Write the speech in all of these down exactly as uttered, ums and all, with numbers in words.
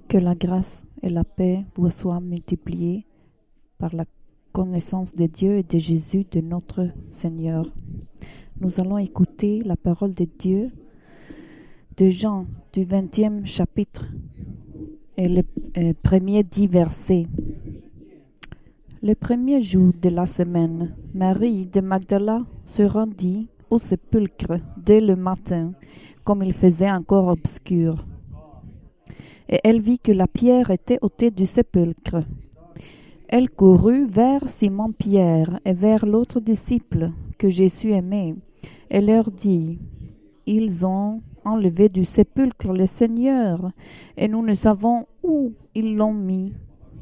Que la grâce et la paix vous soient multipliées par la connaissance de Dieu et de Jésus, de notre Seigneur. Nous allons écouter la parole de Dieu de Jean, du vingtième chapitre, et les euh, premiers dix versets. Le premier jour de la semaine, Marie de Magdala se rendit au sépulcre dès le matin, comme il faisait encore obscur. Et elle vit que la pierre était ôtée du sépulcre. Elle courut vers Simon-Pierre et vers l'autre disciple que Jésus aimait, et leur dit: Ils ont enlevé du sépulcre le Seigneur, et nous ne savons où ils l'ont mis.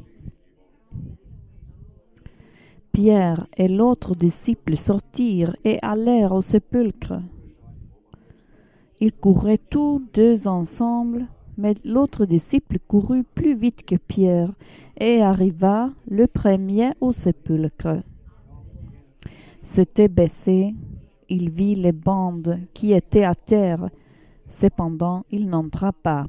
Pierre et l'autre disciple sortirent et allèrent au sépulcre. Ils couraient tous deux ensemble, mais l'autre disciple courut plus vite que Pierre et arriva le premier au sépulcre. S'était baissé, il vit les bandes qui étaient à terre. Cependant, il n'entra pas.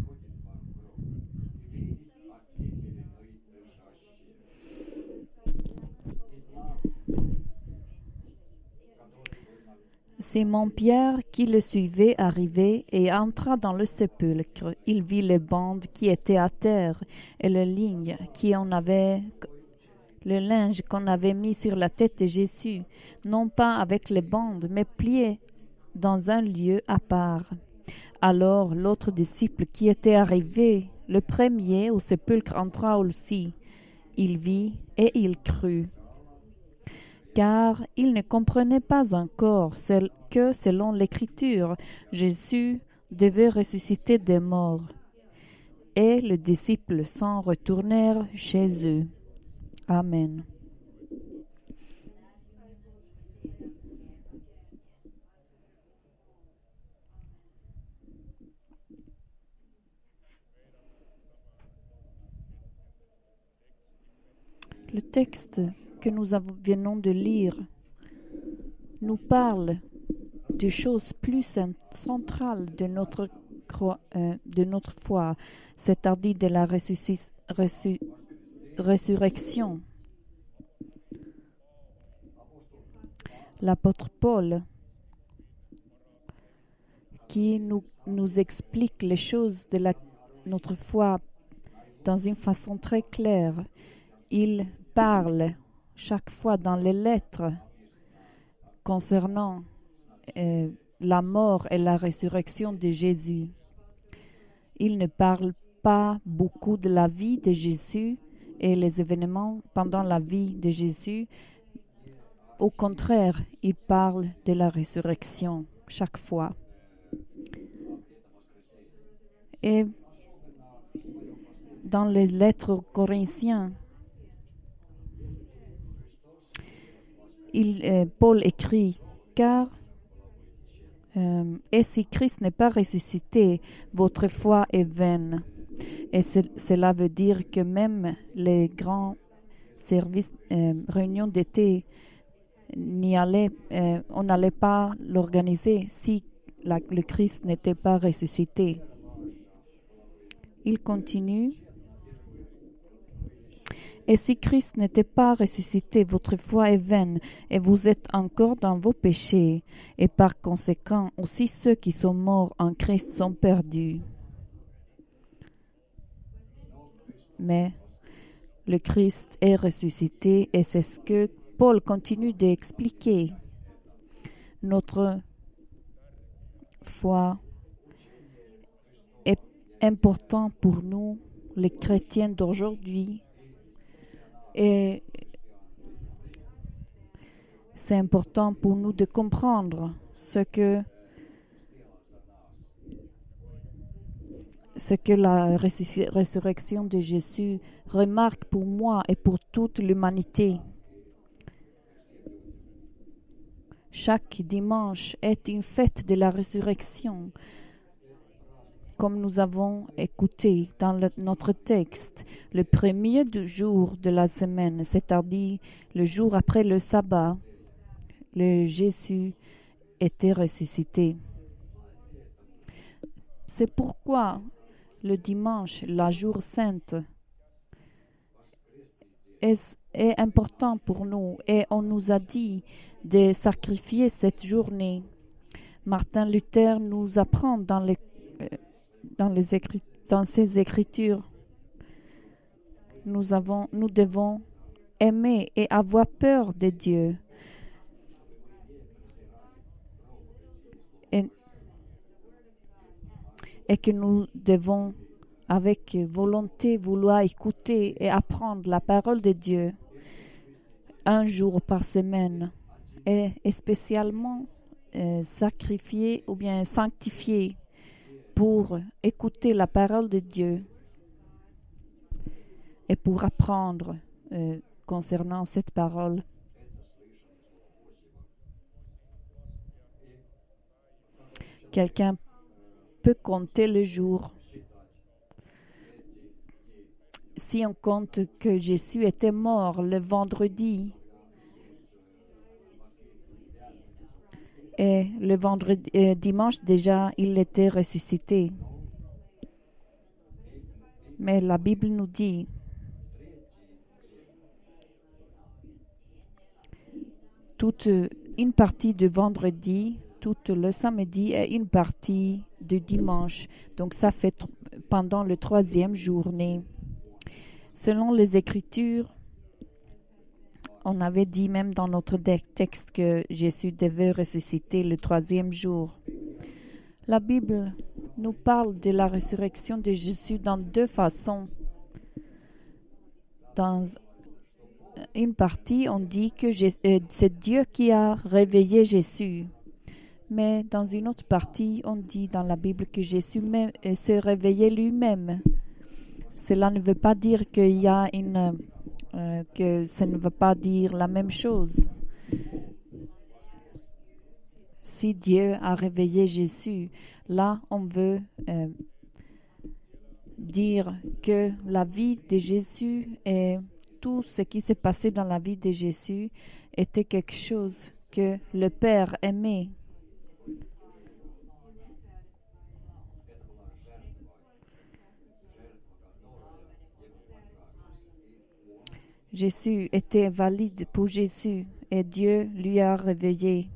Simon-Pierre, qui le suivait, arriva et entra dans le sépulcre. Il vit les bandes qui étaient à terre et le ligne qui en avait, le linge qu'on avait mis sur la tête de Jésus, non pas avec les bandes, mais plié dans un lieu à part. Alors l'autre disciple qui était arrivé, le premier au sépulcre, entra aussi. Il vit et il crut. Car il ne comprenait pas encore que, selon l'Écriture, Jésus devait ressusciter des morts. Et les disciples s'en retournèrent chez eux. Amen. Le texte que nous venons de lire nous parle de choses plus centrales de notre, euh, de notre foi, c'est-à-dire de la ressusc- ressu- résurrection. L'apôtre Paul, qui nous, nous explique les choses de la, notre foi dans une façon très claire, il parle chaque fois dans les lettres concernant euh, la mort et la résurrection de Jésus. Il ne parle pas beaucoup de la vie de Jésus et les événements pendant la vie de Jésus. Au contraire, il parle de la résurrection chaque fois. Et dans les lettres aux Corinthiens, il, euh, Paul écrit: Car euh, et si Christ n'est pas ressuscité, votre foi est vaine. Et cela veut dire que même les grands services, euh, réunions d'été, n'y allaient, euh, on n'allait pas l'organiser si la, le Christ n'était pas ressuscité. Il continue: Et si Christ n'était pas ressuscité, votre foi est vaine, et vous êtes encore dans vos péchés, et par conséquent, aussi ceux qui sont morts en Christ sont perdus. Mais le Christ est ressuscité, et c'est ce que Paul continue d'expliquer. Notre foi est importante pour nous, les chrétiens d'aujourd'hui, et c'est important pour nous de comprendre ce que, ce que la ressus- résurrection de Jésus remarque pour moi et pour toute l'humanité. Chaque dimanche est une fête de la résurrection. Comme nous avons écouté dans le, notre texte, le premier du jour de la semaine, c'est-à-dire le jour après le sabbat, le Jésus était ressuscité. C'est pourquoi le dimanche, la jour sainte, est, est important pour nous et on nous a dit de sacrifier cette journée. Martin Luther nous apprend dans, les, dans, les écrit, dans ses écritures. Nous, avons, nous devons aimer et avoir peur de Dieu. Et, et que nous devons, avec volonté, vouloir écouter et apprendre la parole de Dieu un jour par semaine. Et, et spécialement euh, sacrifier ou bien sanctifier pour écouter la parole de Dieu et pour apprendre euh, concernant cette parole. Quelqu'un peut compter le jour. Si on compte que Jésus était mort le vendredi et le vendredi, euh, dimanche déjà, il était ressuscité. Mais la Bible nous dit toute une partie du vendredi, tout le samedi et une partie du dimanche. Donc ça fait t- pendant le troisième journée. Selon les Écritures, on avait dit même dans notre texte que Jésus devait ressusciter le troisième jour. La Bible nous parle de la résurrection de Jésus dans deux façons. Dans une partie, on dit que c'est Dieu qui a réveillé Jésus. Mais dans une autre partie, on dit dans la Bible que Jésus même, se réveillait lui-même. Cela ne veut pas dire qu'il y a une, euh, que ça ne veut pas dire la même chose. Si Dieu a réveillé Jésus, là, on veut euh, dire que la vie de Jésus et tout ce qui s'est passé dans la vie de Jésus était quelque chose que le Père aimait. Jésus était valide pour Jésus et Dieu lui a réveillé.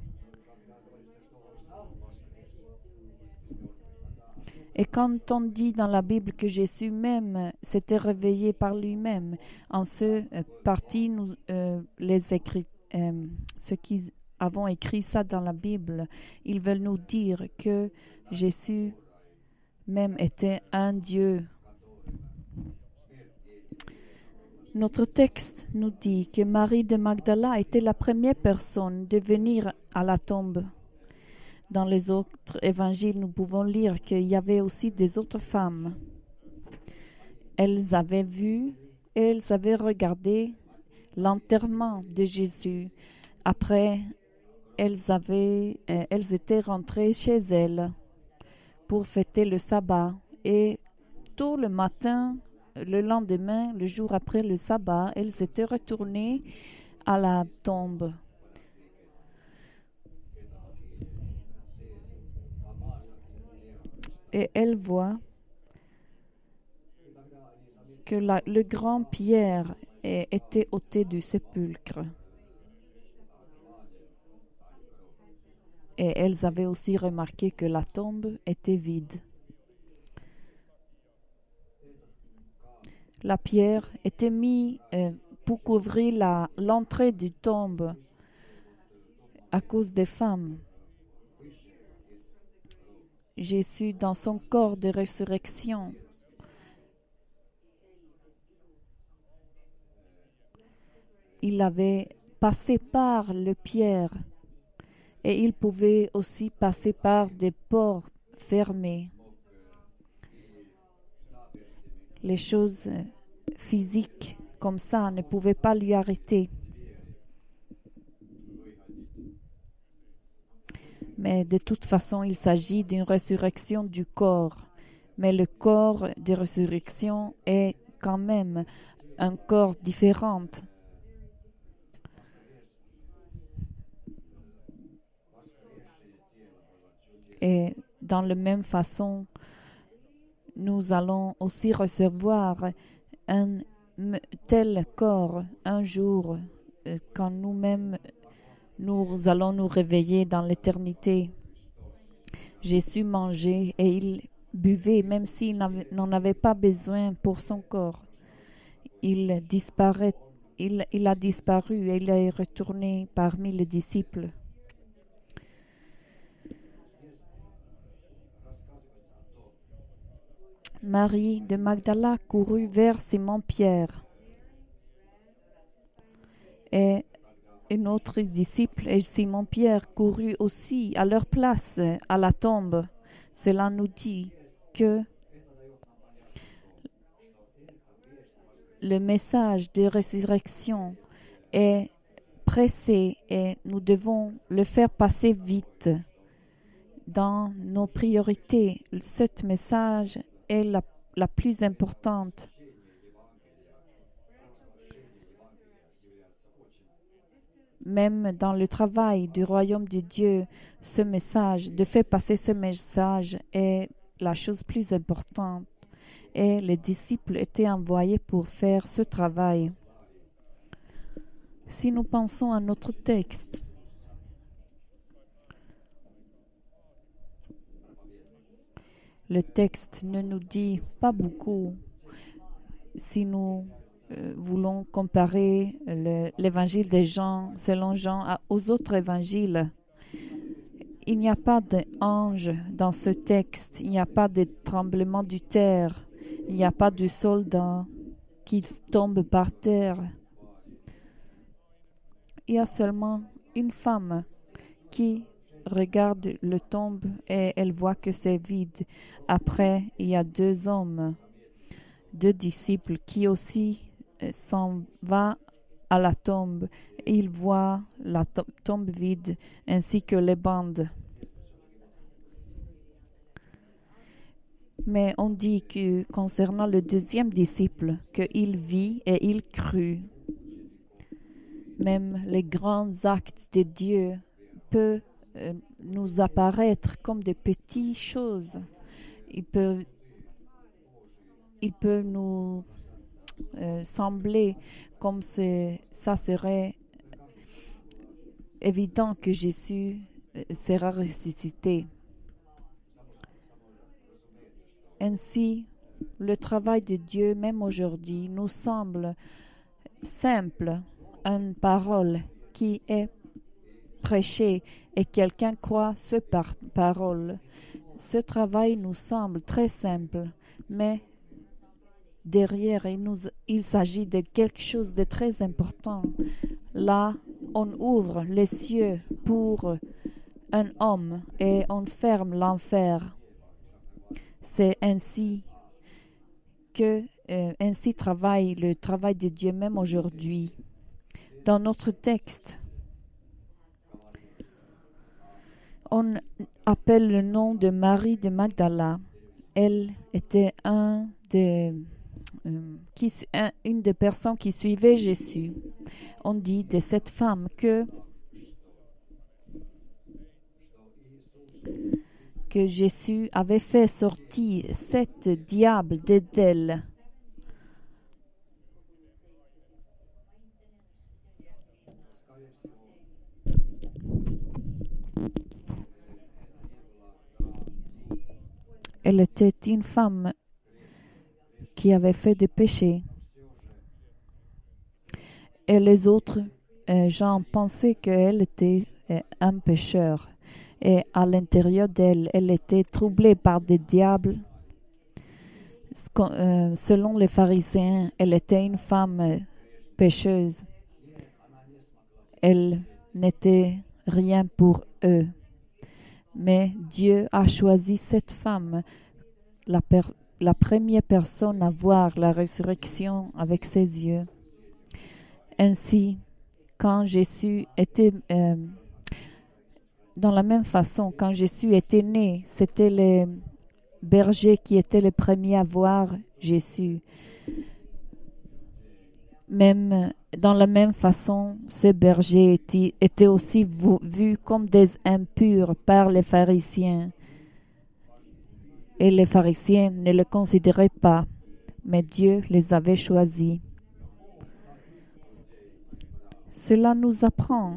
Et quand on dit dans la Bible que Jésus même s'était réveillé par lui-même, en ce euh, partie, nous, euh, les écrits, euh, ceux qui avons écrit ça dans la Bible, ils veulent nous dire que Jésus même était un Dieu. Notre texte nous dit que Marie de Magdala était la première personne de venir à la tombe. Dans les autres évangiles, nous pouvons lire qu'il y avait aussi des autres femmes. Elles avaient vu et elles avaient regardé l'enterrement de Jésus. Après, elles, avaient, euh, elles étaient rentrées chez elles pour fêter le sabbat. Et tôt le matin, le lendemain, le jour après le sabbat, elles étaient retournées à la tombe. Et elles voient que la, le grand Pierre est, était ôté du sépulcre. Et elles avaient aussi remarqué que la tombe était vide. La pierre était mise euh, pour couvrir la, l'entrée du tombe à cause des femmes. Jésus, dans son corps de résurrection, il avait passé par le pierre et il pouvait aussi passer par des portes fermées. Les choses physiques comme ça ne pouvaient pas lui arrêter. Mais de toute façon, il s'agit d'une résurrection du corps. Mais le corps de résurrection est quand même un corps différent. Et dans la même façon, nous allons aussi recevoir un tel corps un jour euh, quand nous-mêmes nous allons nous réveiller dans l'éternité. Jésus mangeait et il buvait même s'il n'en avait pas besoin pour son corps. Il disparaît, il, il a disparu et il est retourné parmi les disciples. Marie de Magdala courut vers Simon-Pierre et un autre disciple et Simon-Pierre courut aussi à leur place à la tombe. Cela nous dit que le message de résurrection est pressé et nous devons le faire passer vite. Dans nos priorités, ce message est la, la plus importante. Même dans le travail du royaume de Dieu, ce message, de faire passer ce message est la chose plus importante. Et les disciples étaient envoyés pour faire ce travail. Si nous pensons à notre texte, le texte ne nous dit pas beaucoup. Si nous euh, voulons comparer le, l'évangile de Jean, selon Jean, à, aux autres évangiles, il n'y a pas d'ange dans ce texte, il n'y a pas de tremblement de terre, il n'y a pas de soldat qui tombe par terre. Il y a seulement une femme qui regarde le tombe et elle voit que c'est vide. Après, il y a deux hommes, deux disciples qui aussi s'en vont à la tombe. Ils voient la to- tombe vide ainsi que les bandes. Mais on dit que concernant le deuxième disciple, qu'il vit et il crut. Même les grands actes de Dieu peuvent euh, nous apparaître comme des petites choses. Il peut, il peut nous euh, sembler comme c'est, ça serait évident que Jésus euh, sera ressuscité. Ainsi, le travail de Dieu, même aujourd'hui, nous semble simple, une parole qui est prêchée et quelqu'un croit ce par parole. Ce travail nous semble très simple, mais derrière, il, nous, il s'agit de quelque chose de très important. Là, on ouvre les cieux pour un homme et on ferme l'enfer. C'est ainsi que euh, ainsi travaille le travail de Dieu même aujourd'hui. Dans notre texte, on appelle le nom de Marie de Magdala. Elle était un des, euh, qui, un, une des personnes qui suivaient Jésus. On dit de cette femme que que Jésus avait fait sortir sept diables d'elle. Elle était une femme qui avait fait des péchés. Et les autres euh, gens pensaient qu'elle était euh, un pécheur. Et à l'intérieur d'elle, elle était troublée par des diables. Euh, selon les pharisiens, elle était une femme euh, pécheuse. Elle n'était rien pour eux. Mais Dieu a choisi cette femme, la, per- la première personne à voir la résurrection avec ses yeux. Ainsi, quand Jésus était... Euh, dans la même façon, quand Jésus était né, c'était les bergers qui étaient les premiers à voir Jésus. Même dans la même façon, ces bergers étaient, étaient aussi vus comme des impurs par les pharisiens. et les pharisiens ne le considéraient pas, mais Dieu les avait choisis. Cela nous apprend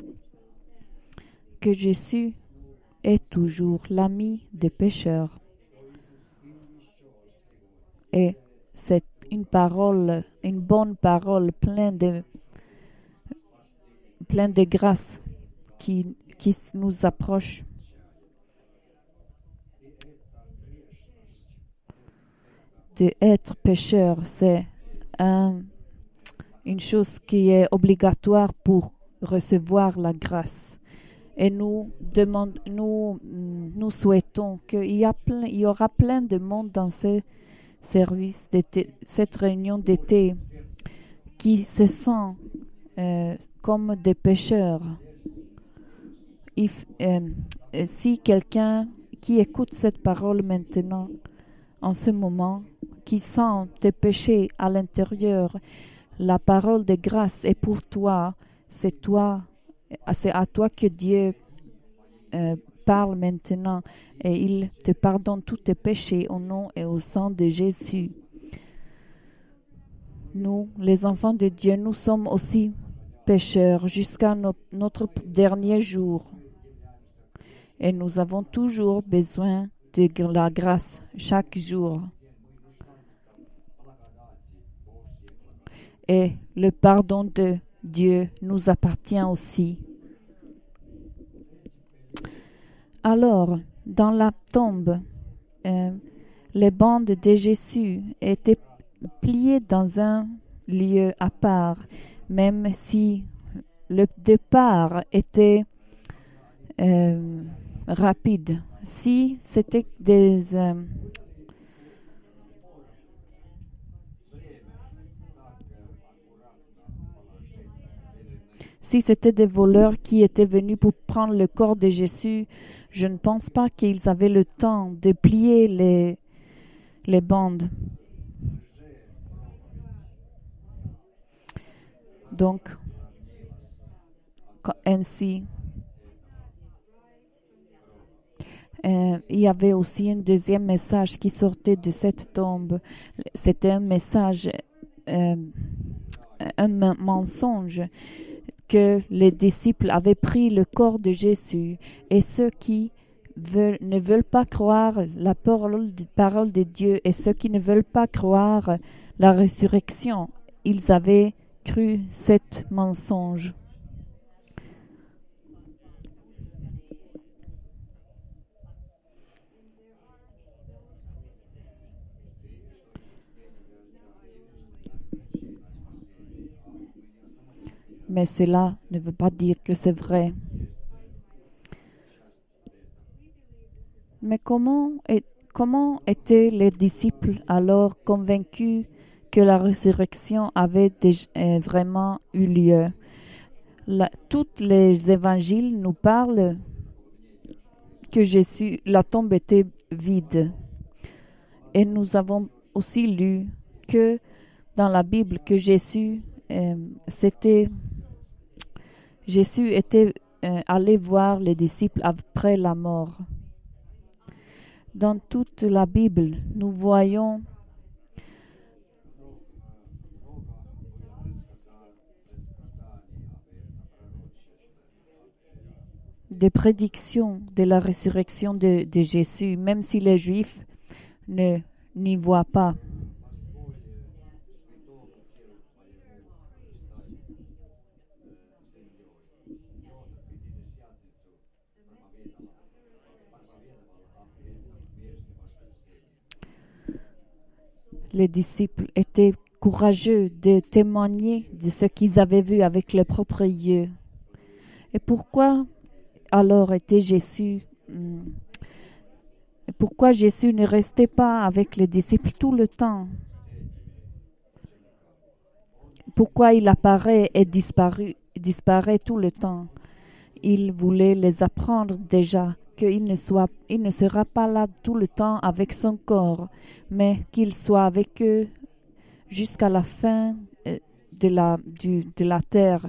que Jésus est toujours l'ami des pécheurs. Et c'est une parole, une bonne parole pleine de, pleine de grâce qui, qui nous approche. D'être pécheur, c'est un, une chose qui est obligatoire pour recevoir la grâce. Et nous, demande, nous, nous souhaitons qu'il y, a plein, il y aura plein de monde dans ce service d'été, cette réunion d'été, qui se sent euh, comme des pécheurs. If, euh, si quelqu'un qui écoute cette parole maintenant, en ce moment, qui sent tes péchés à l'intérieur, la parole de grâce est pour toi. C'est toi, c'est à toi que Dieu euh, parle maintenant, et il te pardonne tous tes péchés au nom et au sang de Jésus. Nous, les enfants de Dieu, nous sommes aussi pécheurs jusqu'à no- notre dernier jour, et nous avons toujours besoin de la grâce chaque jour. Et le pardon de Dieu nous appartient aussi. Alors, dans la tombe, euh, les bandes de Jésus étaient pliées dans un lieu à part, même si le départ était euh, rapide. Si c'était des... Euh, Si c'était des voleurs qui étaient venus pour prendre le corps de Jésus, je ne pense pas qu'ils avaient le temps de plier les, les bandes. Donc, ainsi, euh, il y avait aussi un deuxième message qui sortait de cette tombe. C'était un message, euh, un mensonge, que les disciples avaient pris le corps de Jésus, et ceux qui veulent, ne veulent pas croire la parole, parole de Dieu, et ceux qui ne veulent pas croire la résurrection, ils avaient cru cet mensonge. Mais cela ne veut pas dire que c'est vrai. Mais comment, est, comment étaient les disciples alors convaincus que la résurrection avait déjà, euh, vraiment eu lieu? La, tous les évangiles nous parlent que Jésus, la tombe était vide. Et nous avons aussi lu que dans la Bible que Jésus, euh, c'était, Jésus était euh, allé voir les disciples après la mort. Dans toute la Bible, nous voyons des prédictions de la résurrection de, de Jésus, même si les Juifs ne n'y voient pas. Les disciples étaient courageux de témoigner de ce qu'ils avaient vu avec leurs propres yeux. Et pourquoi alors était Jésus Pourquoi Jésus ne restait pas avec les disciples tout le temps? Pourquoi il apparaît et disparaît, disparaît tout le temps? Il voulait les apprendre déjà qu'il ne, soit, il ne sera pas là tout le temps avec son corps, mais qu'il soit avec eux jusqu'à la fin de la, du, de la terre.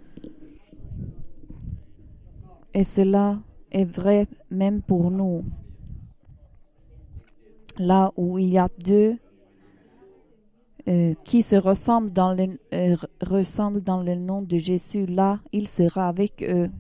Et cela est vrai même pour nous. là où il y a deux euh, qui se ressemblent dans, le, euh, ressemblent dans le nom de Jésus, là, il sera avec eux.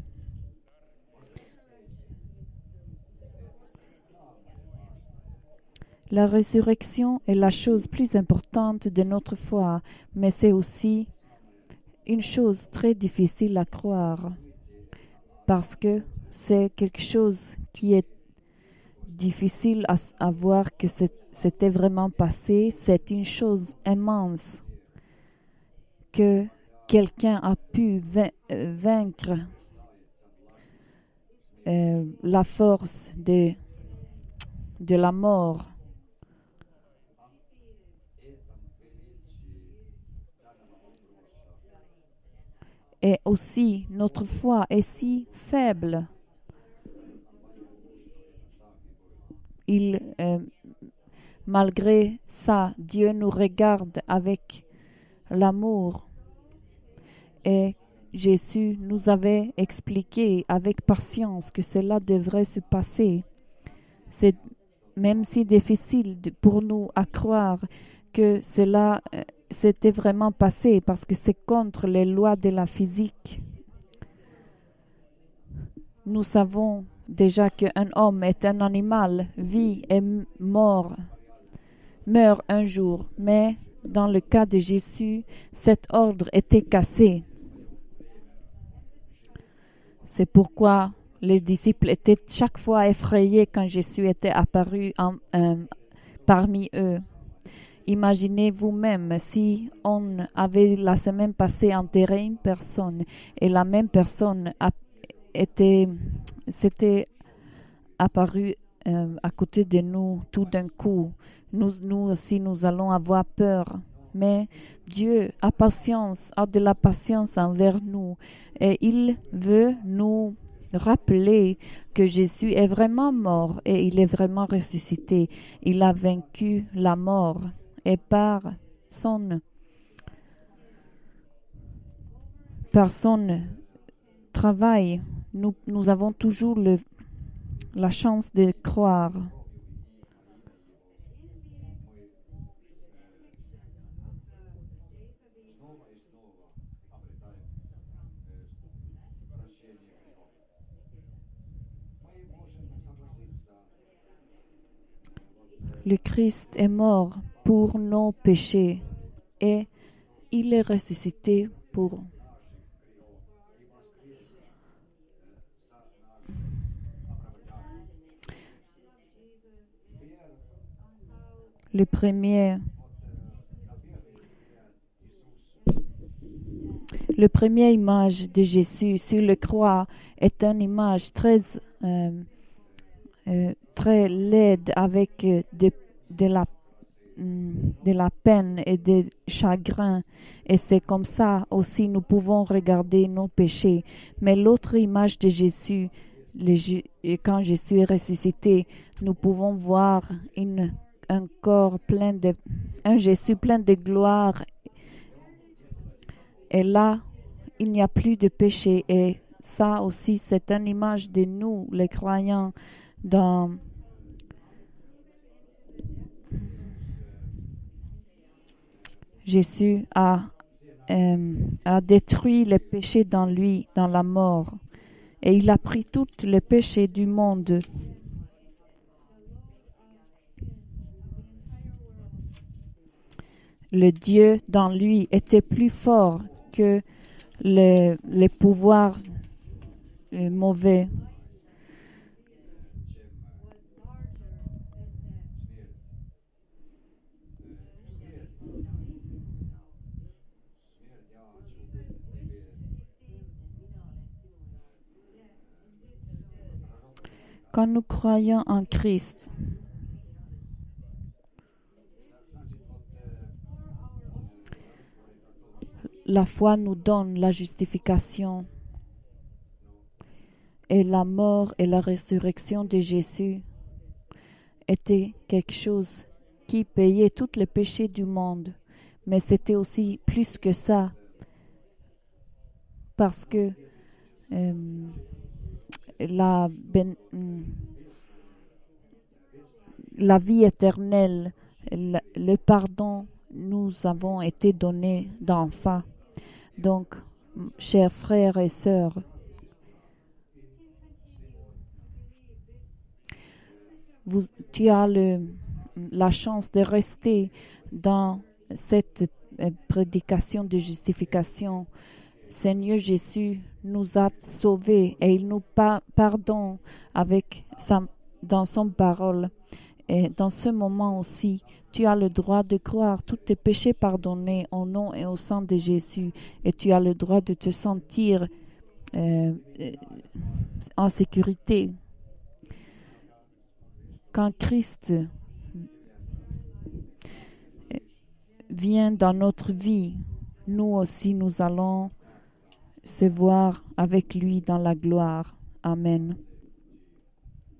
La résurrection est la chose plus importante de notre foi, mais c'est aussi une chose très difficile à croire, parce que c'est quelque chose qui est difficile à, à voir que c'était vraiment passé. C'est une chose immense que quelqu'un a pu vaincre euh, la force de, de la mort. Et aussi, notre foi est si faible. Il, euh, malgré ça, Dieu nous regarde avec l'amour. Et Jésus nous avait expliqué avec patience que cela devrait se passer. C'est même si difficile de, pour nous à croire que cela euh, s'était vraiment passé, parce que c'est contre les lois de la physique. Nous savons déjà qu'un homme est un animal, vit et mort, meurt un jour. Mais dans le cas de Jésus, cet ordre était cassé. C'est pourquoi les disciples étaient chaque fois effrayés quand Jésus était apparu en, euh, parmi eux. Imaginez vous-même si on avait la semaine passée enterré une personne et la même personne a été, s'était apparue euh, à côté de nous tout d'un coup. Nous, nous aussi, nous allons avoir peur. Mais Dieu a patience, a de la patience envers nous et il veut nous rappeler que Jésus est vraiment mort et il est vraiment ressuscité. Il a vaincu la mort et par son, par son travail, nous, nous avons toujours le, la chance de croire. Le Christ est mort pour nos péchés et il est ressuscité pour le premier. Le premier image de Jésus sur le croix est une image très, euh, euh, très laide avec de, de, la, de la peine et de chagrin. Et c'est comme ça aussi nous pouvons regarder nos péchés. Mais l'autre image de Jésus, le, quand Jésus est ressuscité, nous pouvons voir une, un corps plein de, un Jésus plein de gloire. Et là, il n'y a plus de péché. Et ça aussi, c'est une image de nous, les croyants, dans Jésus a, euh, a détruit les péchés dans lui, dans la mort. Et il a pris tous les péchés du monde. Le Dieu dans lui était plus fort que les, les pouvoirs euh, mauvais. Quand nous croyons en Christ, la foi nous donne la justification. Et la mort et la résurrection de Jésus étaient quelque chose qui payait tous les péchés du monde. Mais c'était aussi plus que ça. Parce que euh, la, ben, la vie éternelle, le, le pardon, nous avons été donnés dans ça. Donc, chers frères et sœurs, vous, tu as le, la chance de rester dans cette euh, prédication de justification. Seigneur Jésus nous a sauvés et il nous pa- pardonne avec sa, dans son parole. Et dans ce moment aussi, tu as le droit de croire tous tes péchés pardonnés au nom et au sang de Jésus. Et tu as le droit de te sentir euh, euh, en sécurité. Quand Christ vient dans notre vie, nous aussi nous allons se voir avec lui dans la gloire. Amen.